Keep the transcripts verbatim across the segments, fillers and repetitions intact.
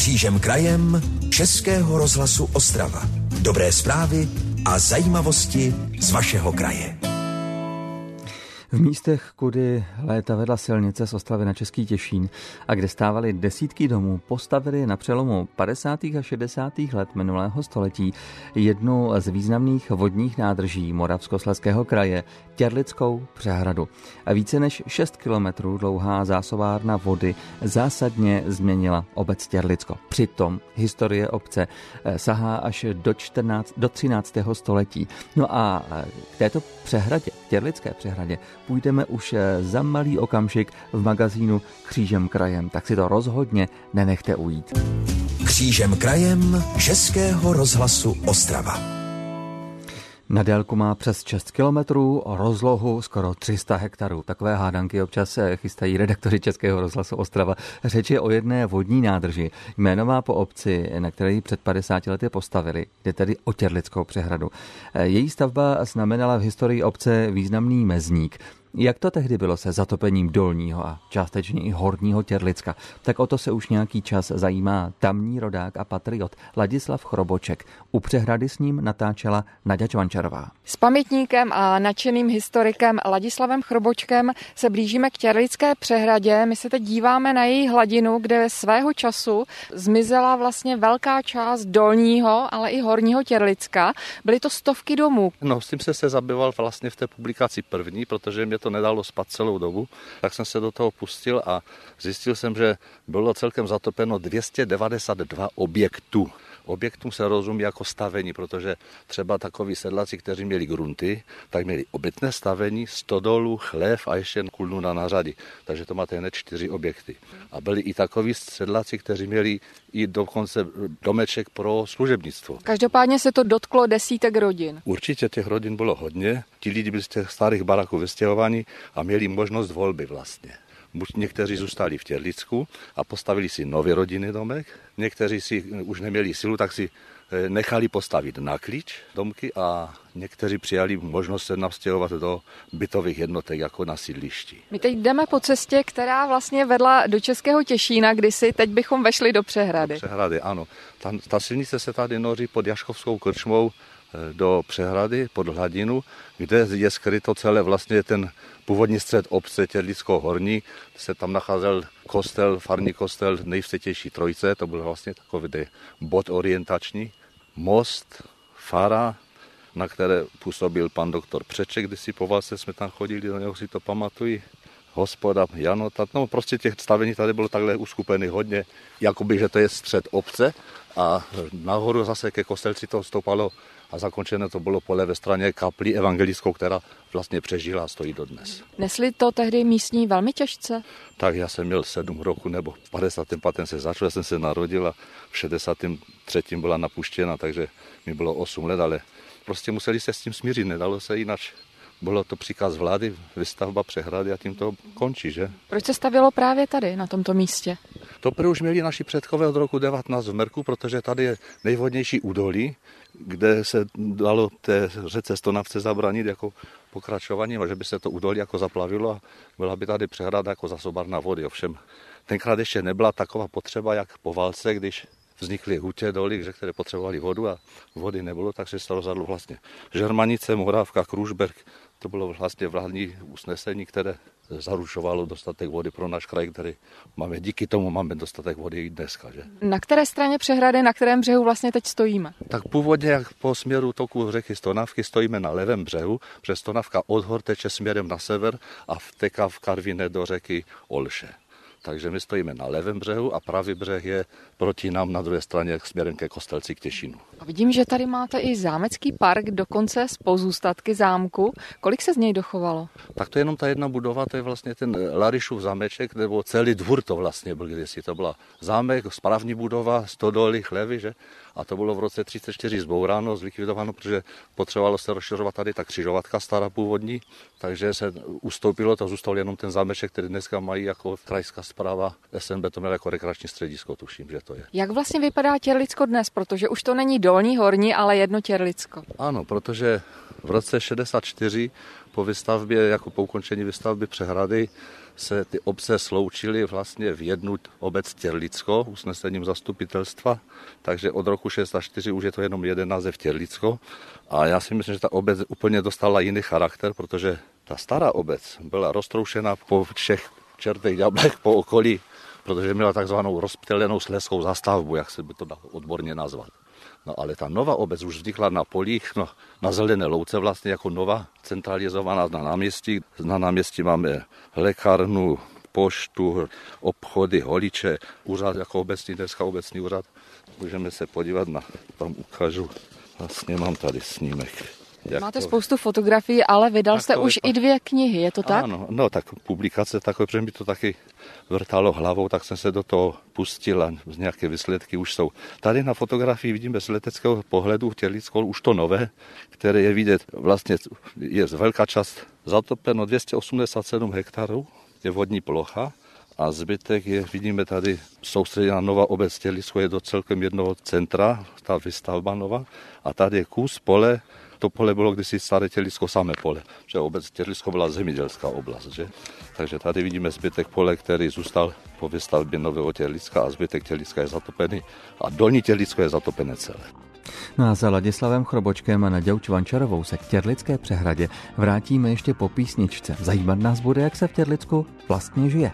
Křížem krajem Českého rozhlasu Ostrava. Dobré zprávy a zajímavosti z vašeho kraje. V místech, kudy léta vedla silnice z Ostravy na Český Těšín a kde stávaly desítky domů, postavili na přelomu padesátých a šedesátých let minulého století jednu z významných vodních nádrží Moravskoslezského kraje, Těrlickou přehradu. A více než šest kilometrů dlouhá zásobárna vody zásadně změnila obec Těrlicko. Přitom historie obce sahá až do, čtrnáct, do třináctého století. No a k této přehradě, Těrlické přehradě, půjdeme už za malý okamžik v magazínu Křížem krajem, tak si to rozhodně nenechte ujít. Křížem krajem Českého rozhlasu Ostrava. Na délku má přes šest kilometrů, rozlohu skoro tři sta hektarů. Takové hádanky občas chystají redaktoři Českého rozhlasu Ostrava. Řeč je o jedné vodní nádrži, jménová po obci, na které ji před padesáti lety postavili, jde tedy o Těrlickou přehradu. Její stavba znamenala v historii obce významný mezník. Jak to tehdy bylo se zatopením dolního a částečně i horního Těrlicka, tak o to se už nějaký čas zajímá tamní rodák a patriot Ladislav Chroboček. U přehrady s ním natáčela Naďa Čvančarová. S pamětníkem a nadšeným historikem Ladislavem Chrobočkem se blížíme k Těrlické přehradě. My se teď díváme na její hladinu, kde svého času zmizela vlastně velká část dolního, ale i horního Těrlicka. Byly to stovky domů. No, s tím jsem se zabýval vlastně v té publikaci první, protože mě to nedalo spát celou dobu, tak jsem se do toho pustil a zjistil jsem, že bylo celkem zatopeno dvě stě devadesát dva objektů. Objektům se rozumí jako stavení, protože třeba takoví sedláci, kteří měli grunty, tak měli obytné stavení, stodolu, chlév a ještě kulnu na nářadí. Takže to máte hned čtyři objekty. A byli i takoví sedláci, kteří měli i dokonce domeček pro služebnictvo. Každopádně se to dotklo desítek rodin. Určitě těch rodin bylo hodně. Ti lidi byli z těch starých baráků vystěhovaní a měli možnost volby vlastně. Buď někteří zůstali v Těrlicku a postavili si nový rodinný domek, někteří si už neměli silu, tak si nechali postavit na klíč domky a někteří přijali možnost se navstěhovat do bytových jednotek jako na sídlišti. My teď jdeme po cestě, která vlastně vedla do Českého Těšína kdysi, teď bychom vešli do přehrady. Do přehrady, ano. Ta, ta silnice se tady noří pod Jaškovskou krčmou do přehrady, pod hladinu, kde je skryto celé vlastně ten původní střed obce Těrlicko-Horní, se tam nacházel kostel, farní kostel Nejvsvětější Trojice, to byl vlastně takový bod orientační, most, fara, na které působil pan doktor Přeček, když si po válce jsme tam chodili, do něho si to pamatují, hospoda Janota, no prostě těch stavení tady bylo takhle uskupený hodně, jakoby, že to je střed obce a nahoru zase ke kostelci to stoupalo a zakončené to bylo po levé straně kaplí evangelickou, která vlastně přežila a stojí dodnes. Nesli to tehdy místní velmi těžce? Tak já jsem měl sedm roku, nebo v padesátém pátém se začal, jsem se narodil a v šedesátém třetím byla napuštěna, takže mi bylo osm let, ale prostě museli se s tím smířit, nedalo se jinak. Bylo to příkaz vlády, výstavba přehrady a tím to končí, že? Proč se stavělo právě tady, na tomto místě? To prý už měli naši předkové od roku devatenáct v Merku, protože tady je nejvhodnější údolí, kde se dalo té řece Stonavce zabránit jako pokračování, a že by se to údolí jako zaplavilo a byla by tady přehrada jako zásobárna vody. Ovšem tenkrát ještě nebyla taková potřeba, jak po válce, když vznikly hutě doly, které potřebovaly vodu a vody nebylo, takže se rozhodlo vlastně Žermanice, Morávka, Kružberk. To bylo vlastně vládní usnesení, které zaručovalo dostatek vody pro náš kraj, který máme, díky tomu máme dostatek vody i dneska. Že? Na které straně přehrady, na kterém břehu vlastně teď stojíme? Tak původně, jak po směru toku řeky Stonavky, stojíme na levém břehu, protože Stonavka od hor teče směrem na sever a vteká v Karviné do řeky Olše. Takže my stojíme na levém břehu a pravý břeh je proti nám na druhé straně směrem ke Kostelci k Těšínu. A vidím, že tady máte i zámecký park, dokonce z pozůstatky zámku. Kolik se z něj dochovalo? Tak to je jenom ta jedna budova, to je vlastně ten Larišův zámeček, nebo celý dvůr to vlastně byl kdysi. To byla zámek, správní budova, stodoly, chlevy, že? A to bylo v roce třicet čtyři zbouráno, zlikvidováno, protože potřebovalo se rozšiřovat tady ta křižovatka stará původní, takže se ustoupilo, to zůstal jenom ten zámeček, který dneska mají jako krajská správa. S N B to měl jako rekreační středisko, tuším, že to je. Jak vlastně vypadá Těrlicko dnes, protože už to není dolní, horní, ale jedno Těrlicko? Ano, protože v roce šedesát čtyři po výstavbě, jako po ukončení výstavby přehrady, se ty obce sloučily vlastně v jednu obec Těrlicko usnesením zastupitelstva, takže od roku šedesát čtyři už je to jenom jeden název Těrlicko. A já si myslím, že ta obec úplně dostala jiný charakter, protože ta stará obec byla roztroušena po všech čertech ďáblech po okolí, protože měla takzvanou rozptýlenou slezskou zastavbu, jak se by to dalo odborně nazvat. No ale ta nová obec už vznikla na polích, no, na zelené louce vlastně jako nová centralizovaná na náměstí. Na náměstí máme lékárnu, poštu, obchody, holiče, úřad jako obecní, dneska obecní úřad. Můžeme se podívat na, tam ukážu, vlastně mám tady snímek. Máte to... spoustu fotografií, ale vydal tak jste už je... i dvě knihy, je to tak? Ano, no tak publikace takové, protože mi to taky vrtalo hlavou, tak jsem se do toho pustil a nějaké výsledky už jsou. Tady na fotografii vidíme z leteckého pohledu Těrlicko už to nové, které je vidět, vlastně je velká část zatopeno dvě stě osmdesát sedm hektarů, je vodní plocha a zbytek je, vidíme tady soustředěná nová obec Těrlicko, je do celkem jednoho centra, ta výstavba nová a tady je kus pole. To pole bylo kdysi staré Těrlicko samé pole, že obec Těrlicko byla zemědělská oblast, že? Takže tady vidíme zbytek pole, který zůstal po výstavbě nového Těrlicka a zbytek Těrlicka je zatopený a dolní Těrlicko je zatopené celé. No a za Ladislavem Chrobočkem a Naďou Čvančarovou se k Těrlické přehradě vrátíme ještě po písničce. Zajímat nás bude, jak se v Těrlicku vlastně žije.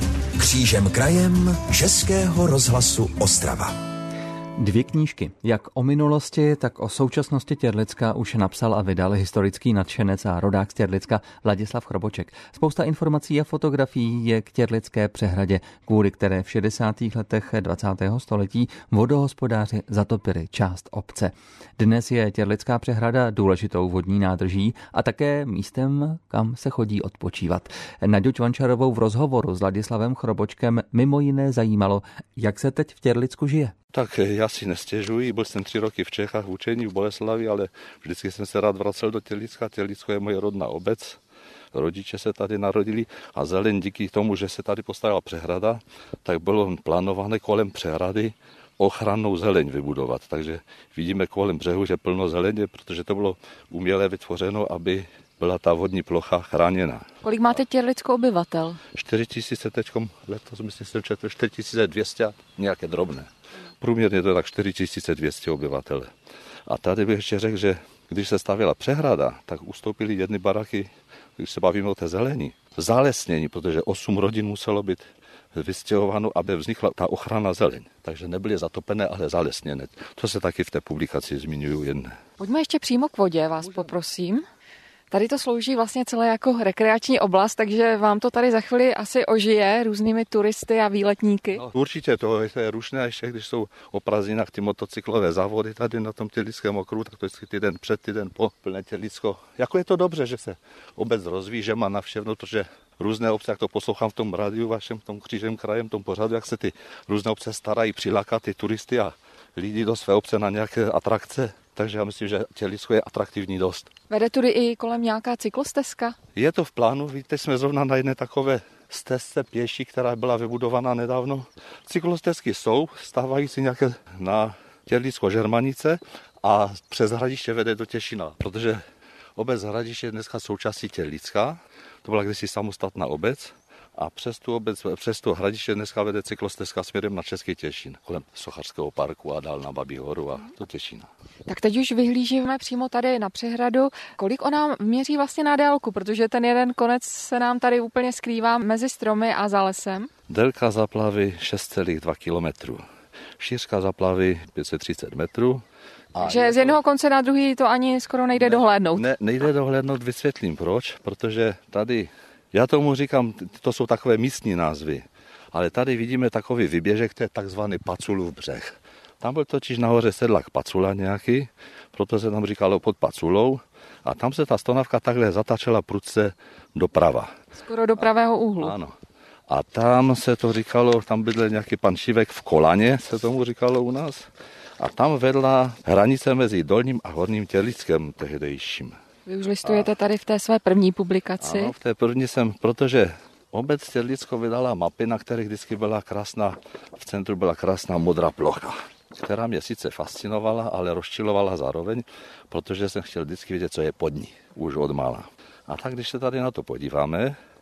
Křížem krajem Českého rozhlasu Ostrava. Dvě knížky, jak o minulosti, tak o současnosti Těrlicka už napsal a vydal historický nadšenec a rodák z Těrlicka Ladislav Chroboček. Spousta informací a fotografií je k Těrlické přehradě, kvůli které v šedesátých letech dvacátého století vodohospodáři zatopili část obce. Dnes je Těrlická přehrada důležitou vodní nádrží a také místem, kam se chodí odpočívat. Naďu Čvančarovou v rozhovoru s Ladislavem Chrobočkem mimo jiné zajímalo, jak se teď v Těrlicku žije. Tak já si nestěžuji, byl jsem tři roky v Čechách v učení v Boleslavi, ale vždycky jsem se rád vracel do Těrlicka. Těrlicko je moje rodná obec, rodiče se tady narodili a zeleň díky tomu, že se tady postavila přehrada, tak bylo plánované kolem přehrady ochrannou zeleň vybudovat. Takže vidíme kolem břehu, že plno zeleně, protože to bylo uměle vytvořeno, aby byla ta vodní plocha chráněna. Kolik máte Těrlicko obyvatel? čtyři tisíce teďkom letos, myslím, že četl čtyři tisíce dvě stě, nějaké drobné. Průměrně to je tak čtyři tisíce dvě stě obyvatel. A tady bych ještě řekl, že když se stavěla přehrada, tak ustoupily jedny baraky, když se bavíme o té zelení, zalesnění, protože osm rodin muselo být vystěhováno, aby vznikla ta ochrana zeleň. Takže nebyly zatopené, ale zalesněné. To se taky v té publikaci zmiňují jen. Pojďme ještě přímo k vodě, vás poprosím. Tady to slouží vlastně celé jako rekreační oblast, takže vám to tady za chvíli asi ožije různými turisty a výletníky. No, určitě to je rušné, ještě když jsou o prázdninách ty motocyklové závody tady na tom Těrlickém okruhu, tak to je týden před, týden po plné Těrlicko. Jako je to dobře, že se obec rozvíjí, že má navštěvnout, protože různé obce, jak to poslouchám v tom rádiu vašem, v tom Křížem krajem, tom pořadu, jak se ty různé obce starají přilákat ty turisty a lidi do své obce na nějaké atrakce. Takže já myslím, že Těrlicko je atraktivní dost. Vede tudy i kolem nějaká cyklostezka? Je to v plánu, víte, jsme zrovna na jedné takové stezce pěší, která byla vybudovaná nedávno. Cyklostezky jsou, stávají si nějaké na Těrlicko-Žermanice a přes Hradiště vede do Těšina, protože obec Hradiště je dneska součástí Těrlicka, to byla kdysi samostatná obec. A přes tu obec, přes tu Hradiště dneska vede cyklostezka směrem na Český Těšín, kolem Sochařského parku a dál na Babí horu a do Těšína. Tak teď už vyhlížíme přímo tady na přehradu. Kolik ona měří vlastně na délku, protože ten jeden konec se nám tady úplně skrývá mezi stromy a za lesem? Délka záplavy šest celá dva kilometru, šířka záplavy pět set třicet metrů. Takže z jednoho konce na druhý to ani skoro nejde ne, dohlédnout. Ne, nejde dohlédnout, vysvětlím proč, protože tady já tomu říkám, to jsou takové místní názvy, ale tady vidíme takový vyběžek, to je takzvaný Paculův břeh. Tam byl totiž nahoře sedlak Pacula nějaký, proto se tam říkalo pod Paculou a tam se ta stonavka takhle zatačela prudce doprava. Skoro do pravého úhlu. Ano. A tam se to říkalo, tam bydlel nějaký pan Šivek v Kolaně, se tomu říkalo u nás. A tam vedla hranice mezi Dolním a Horním Těrlickem tehdejším. Vy už listujete tady v té své první publikaci. Ano, v té první jsem, protože obec Těrlicko vydala mapy, na kterých vždycky byla krásná, v centru byla krásná modrá plocha, která mě sice fascinovala, ale rozčilovala zároveň, protože jsem chtěl vždycky vědět, co je pod ní, už od mála. A tak, když se tady na to podíváme,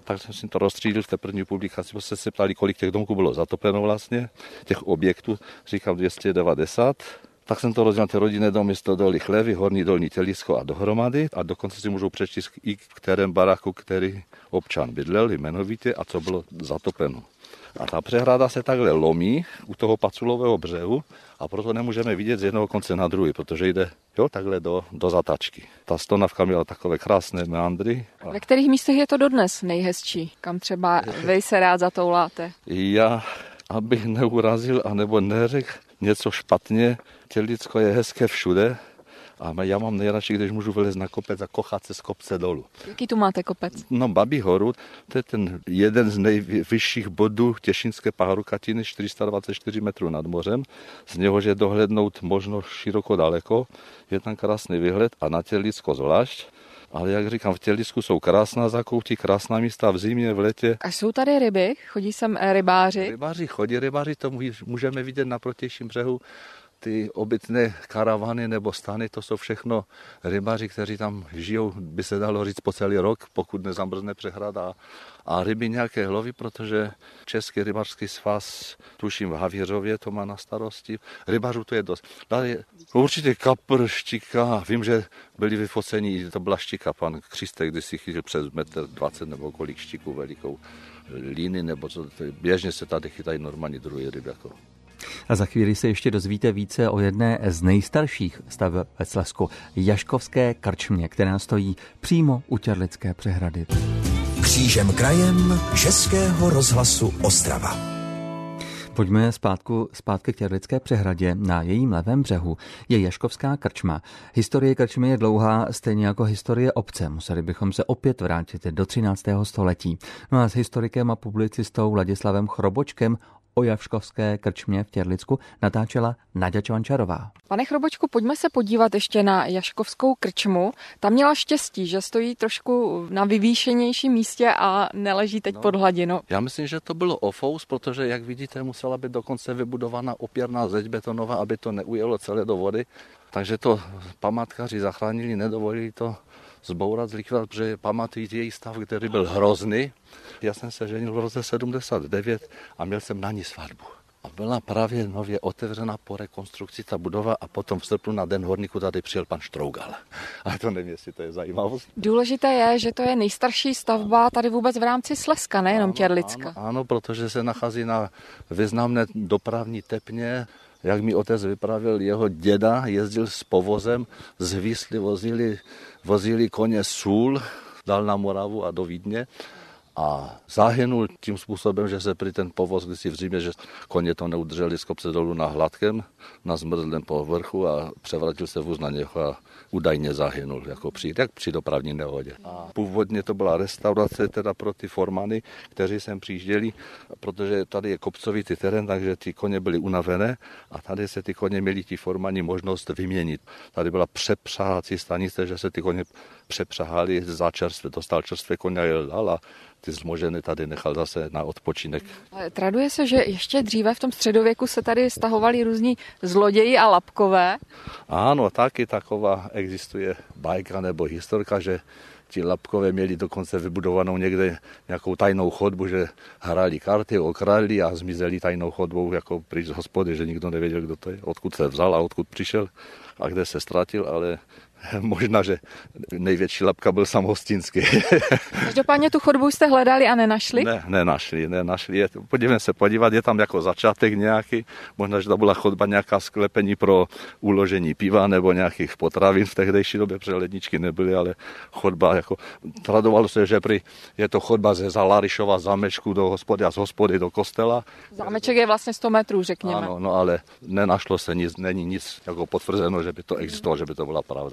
tak jsem si to rozstřídil v té první publikaci, protože se ptali, kolik těch domků bylo zatopeno vlastně, těch objektů, říkám dvě stě devadesát. Tak jsem to rozdělil ty rodinné domy, stodoly, chlevy, horní, dolní Tělisko a dohromady a dokonce si můžou přečíst i v kterém baráku, který občan bydlel jmenovitě a co bylo zatopeno. A ta přehrada se takhle lomí u toho Paculového břehu a proto nemůžeme vidět z jednoho konce na druhý, protože jde jo, takhle do, do zatačky. Ta stonavka měla takové krásné meandry. A... Ve kterých místech je to dodnes nejhezčí? Kam třeba vy se rád zatouláte? Já, abych neurazil anebo neřekl něco špatně, Tělicko je hezké všude a já mám nejradši, když můžu vylézt na kopec a kochat se z kopce dolů. Jaký tu máte kopec? No Babí horu, to je ten jeden z nejvyšších bodů Těšínské pahorkatiny, čtyři sta dvacet čtyři metrů nad mořem, z něhož je dohlédnout možno široko daleko, je tam krásný výhled a na Tělicko zvlášť. Ale jak říkám, v Tělisku jsou krásná zakoutí, krásná místa v zimě, v létě. A jsou tady ryby? Chodí sem rybáři? Rybáři chodí, rybáři to můžeme vidět na protějším břehu. Ty obytné karavany nebo stany, to jsou všechno rybáři, kteří tam žijou, by se dalo říct po celý rok, pokud nezamrzne přehrada. A ryby nějaké loví, protože Český rybářský svaz, tuším v Havířově, to má na starosti. Rybářů to je dost. Dále určitě kapr, štika, vím, že byli vyfoceni, to byla štika, pan Křistek, když si chytil přes metr dvacet nebo kolik štiků velikou líny, nebo co, běžně se tady chytají normální druhý ryb. Jako. A za chvíli se ještě dozvíte více o jedné z nejstarších staveb ve Slezsku, Jaškovské krčmě, která stojí přímo u Těrlické přehrady. Křížem krajem Českého rozhlasu Ostrava. Pojďme zpátku, zpátky k Těrlické přehradě. Na jejím levém břehu je Jaškovská krčma. Historie krčmy je dlouhá, stejně jako historie obce. Museli bychom se opět vrátit do třináctého století. No a s historikem a publicistou Ladislavem Chrobočkem o Jaškovské krčmě v Těrlicku natáčela Naďa Čvančarová. Pane Chrobočku, pojďme se podívat ještě na Jaškovskou krčmu. Tam měla štěstí, že stojí trošku na vyvýšenějším místě a neleží teď no, pod hladinou. Já myslím, že to bylo ofous, protože, jak vidíte, musela být dokonce vybudována opěrná zeď betonová, aby to neujelo celé do vody. Takže to památkaři zachránili, nedovolili to zbourat, zlikvidovat, protože pamatují její stav, který byl hrozný. Já jsem se ženil v roce sedmdesát devět a měl jsem na ní svatbu. A byla právě nově otevřena po rekonstrukci ta budova a potom v srpnu na Den horníku tady přijel pan Štrougal. Ale to nevím, jestli to je zajímavost. Důležité je, že to je nejstarší stavba tady vůbec v rámci Slezska, nejenom Těrlicka. Ano, ano, protože se nachází na významné dopravní tepně. Jak mi otec vyprávěl, jeho děda jezdil s povozem, z Výsly vozili, vozili koně sůl, dal na Moravu a do Vídně. A zahynul tím způsobem, že se při ten povoz, když si v zimě, že koně to neudrželi z kopce dolů na hladkém, na zmrzlém povrchu a převrátil se vůz na něho a údajně zahynul, jako při, jak při dopravní nehodě. A původně to byla restaurace teda pro ty formany, kteří sem přijížděli, protože tady je kopcovitý terén, takže ty koně byly unavené a tady se ty koně měli ti formani možnost vyměnit. Tady byla přepřáhací stanice, že se ty koně přepřahali za čerstvé, dostal čerstvé koně a jel dál a ty zmožené tady nechal zase na odpočinek. Traduje se, že ještě dříve v tom středověku se tady stahovali různí zloději a lapkové. Ano, taky taková existuje bajka nebo historka, že ti lapkové měli dokonce vybudovanou někde nějakou tajnou chodbu, že hráli karty, okradli a zmizeli tajnou chodbou jako pryč z hospody, že nikdo nevěděl, kdo to je, odkud se vzal a odkud přišel a kde se ztratil, ale možná, že největší lapka byl sam Hostinský. Každopádně tu chodbu jste hledali a nenašli? Ne, nenašli, nenašli. Je, podívejme se podívat, je tam jako začátek nějaký, možná, že to byla chodba nějaká sklepení pro uložení piva nebo nějakých potravin v tehdejší době, protože ledničky nebyly, ale chodba jako, tradovalo se, že prý je to chodba ze Zalarišova zámečku do hospody a z hospody do kostela. Zámeček je vlastně sto metrů, řekněme. Ano, no ale nenašlo se nic, není nic jako potvrzeno, že by to existovalo, že by to byla pravda.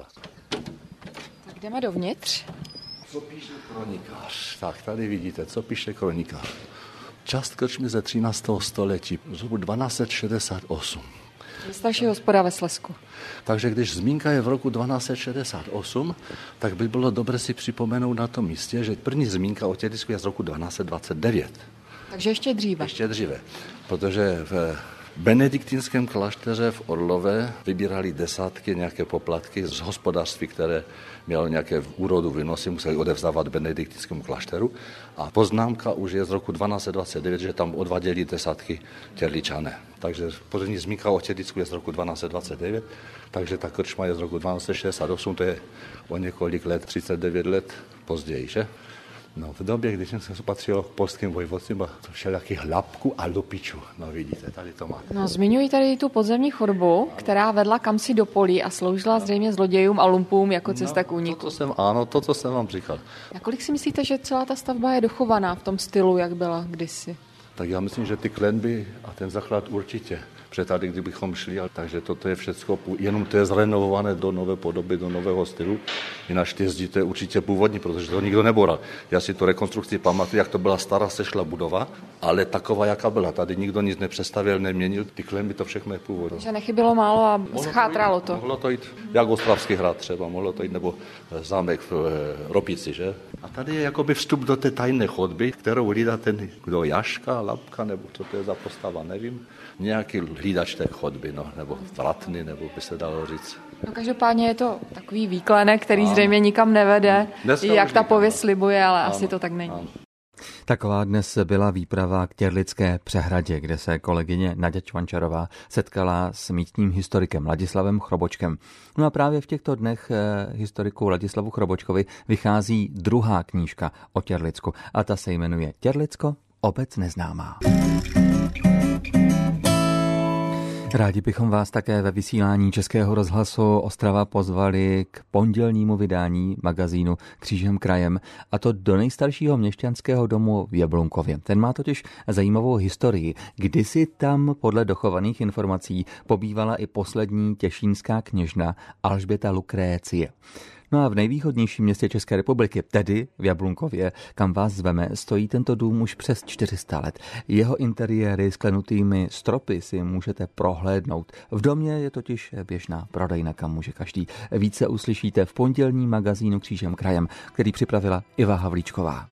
Tak jdeme dovnitř. Co píše kronikář? Tak tady vidíte, co píše kronikář. Část krčmy ze třináctého století, z roku dvanáct set šedesát osm. Nejstarší hospoda ve Slezsku. Takže když zmínka je v roku dvanáct set šedesát osm, tak by bylo dobré si připomenout na tom místě, že první zmínka o Tělisku je z roku dvanáct set dvacet devět. Takže ještě dříve. Ještě dříve, protože v V benediktínském klášteře v Orlové vybírali desátky nějaké poplatky z hospodářství, které mělo nějaké úrodu výnosy, museli odevzdávat benediktínskému klášteru. A poznámka už je z roku dvanáct dvacet devět, že tam odváděli desátky Těrličané. Takže poslední zmínka o Těrlicku je z roku dvanáct dvacet devět, takže ta krčma je z roku dvanáct šedesát osm, to je o několik let, třicet devět let později, že? No, v době, když jsem se patřil k polským vojvodstvím, bylo to všelijakých hlapků a lupičů. No vidíte, tady to má. No, zmiňuji tady tu podzemní chodbu, která vedla kamsi do polí a sloužila zřejmě zlodějům a lumpům jako cesta k úniku. No, to, co jsem, ano, to, co jsem vám říkal. A kolik si myslíte, že celá ta stavba je dochovaná v tom stylu, jak byla kdysi? Tak já myslím, že ty klenby a ten základ určitě. Protože tady, kdybychom šli, takže toto je všecko, jenom to je zrenovované do nové podoby, do nového stylu. Jinak ty zdi, to je určitě původní, protože to nikdo neboral. Já si tu rekonstrukci pamatuju, jak to byla stará sešla budova, ale taková, jaká byla. Tady nikdo nic nepřestavěl, neměnil, ty klenby, to všechno je původní. Že nechybilo málo a schátralo to. Mohlo to jít, jak Ostravský hrad třeba, mohlo to jít, nebo zámek v Ropici, že? A tady je jakoby vstup do té tajné chodby, kterou hlídá ten, kdo Jaška, Lapka, nebo co to je za postava, nevím. Nějaký hlídač té chodby, no, nebo vratný, nebo by se dalo říct. No, každopádně je to takový výklenek, který ano. zřejmě nikam nevede, dneska jak ta pověst slibuje, ale ano. asi to tak není. Ano. Taková dnes byla výprava k Těrlické přehradě, kde se kolegyně Naďa Čvančarová setkala s místním historikem Ladislavem Chrobočkem. No a právě v těchto dnech historiku Ladislavu Chrobočkovi vychází druhá knížka o Těrlicku a ta se jmenuje Těrlicko, obec neznámá. Rádi bychom vás také ve vysílání Českého rozhlasu Ostrava pozvali k pondělnímu vydání magazínu Křížem krajem, a to do nejstaršího měšťanského domu v Jablunkově. Ten má totiž zajímavou historii. Kdysi tam podle dochovaných informací pobývala i poslední těšínská kněžna Alžběta Lukrécie. No a v nejvýchodnějším městě České republiky, tedy v Jablunkově, kam vás zveme, stojí tento dům už přes čtyři sta let. Jeho interiéry s klenutými stropy si můžete prohlédnout. V domě je totiž běžná prodejna, kam může každý. Více uslyšíte v pondělním magazínu Křížem krajem, který připravila Iva Havlíčková.